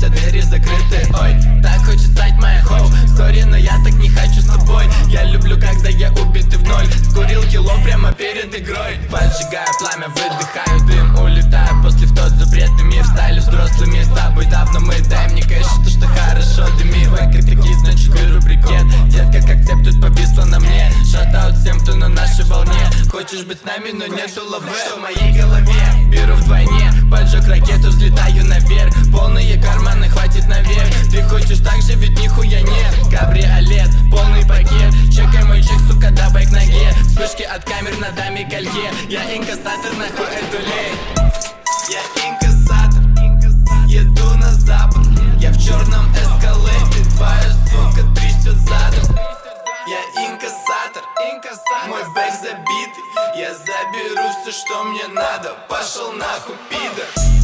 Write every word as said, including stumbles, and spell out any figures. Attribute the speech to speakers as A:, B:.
A: все двери закрыты. Ой, так хочет стать моя хоу стори, но я так не хочу с тобой. Я люблю, когда я убитый в ноль. Скурил кило прямо перед игрой. Поджигаю пламя, выдыхаю дым, улетаю после в тот запретный мир. Стали взрослыми, с тобой давно мы. Дай мне кэш, то что хорошо дымит. Вэка такие, значит беру брикет. Детка как цепь тут повисла на мне. Шатаут всем, кто на нашей волне. Хочешь быть с нами, но нету лавы. Что в моей голове, беру вдвойне. Поджег ракету, взлетаю наверх. Полные карманы, хватит наверх. Ты хочешь так же, ведь нихуя нет. Кабриолет, полный пакет. Чекай мой чек, сука, давай к ноге. Вспышки от камер на даме колье. Я инкассатор, нахуй эту лень. Я инкассатор, еду на запад. Я в черном эскалейте, твоя сука трясет задом. Я инкассатор, мой бэк забитый. Я заберу все, что мне надо. Пошел нахуй, пидор.